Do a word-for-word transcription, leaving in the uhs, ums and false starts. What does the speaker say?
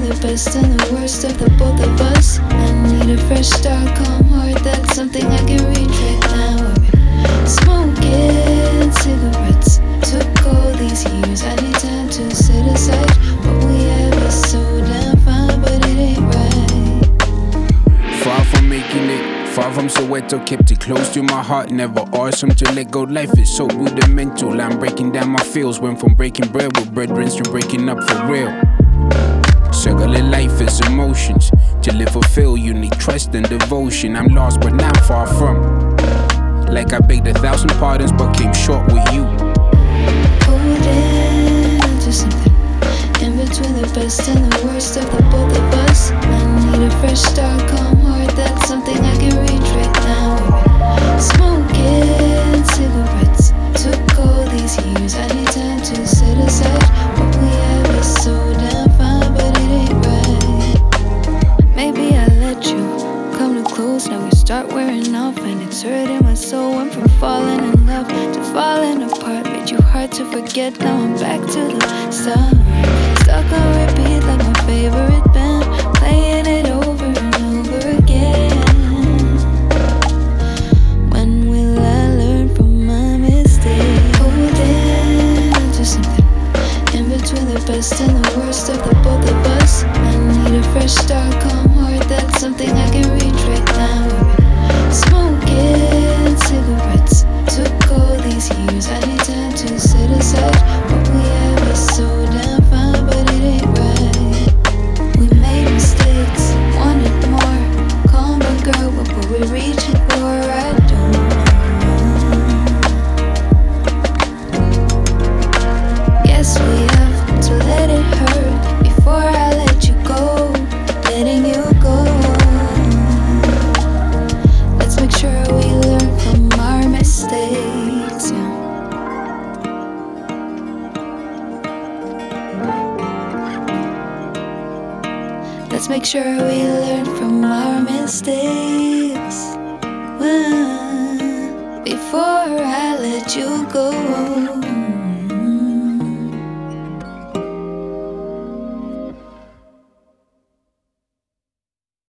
the best and the worst of the both of us. I need a fresh start, calm heart, that's something I can reach right now. I've been smoking cigarettes, took all these years, I need time to set aside. What we have is so damn fine, but it ain't right. Far from making it, far from Soweto, kept it close to my heart. Never awesome to let go, life is so rudimental. I'm breaking down my feels, went from breaking bread with brethren to breaking up for real. Circling life is emotions. To live fulfill, you need trust and devotion. I'm lost but not far from. Like I begged a thousand pardons but came short with you. Holding on to something in between the best and the worst of the both of us. I need a fresh start, calm heart, that's something I can reach right now. Smoking cigarettes, took all these years, I need time to set aside. What we have is so damn fine, but it ain't right. Maybe I let you come too close, now we start wearing off, and it's hurting my soul. Went from falling in love to falling apart, made you hard to forget. Now I'm back to the start, stuck on repeat like my favorite band, playing it over and over again. When will I learn from my mistakes? Holding on to something in between the best and the worst of the both of us. I need a fresh start, calm heart, that's something I can reach right now. Smoking cigarettes, took all these years, I need time to set aside. What we have is so damn fine, but it ain't right. We made mistakes, wanted more, calm but girl, what were we reaching for? I don't know. Guess we have to let it hurt before I let you go, letting you go. Let's make sure we learn from our mistakes, yeah. Let's make sure we learn from our mistakes, uh, before I let you go.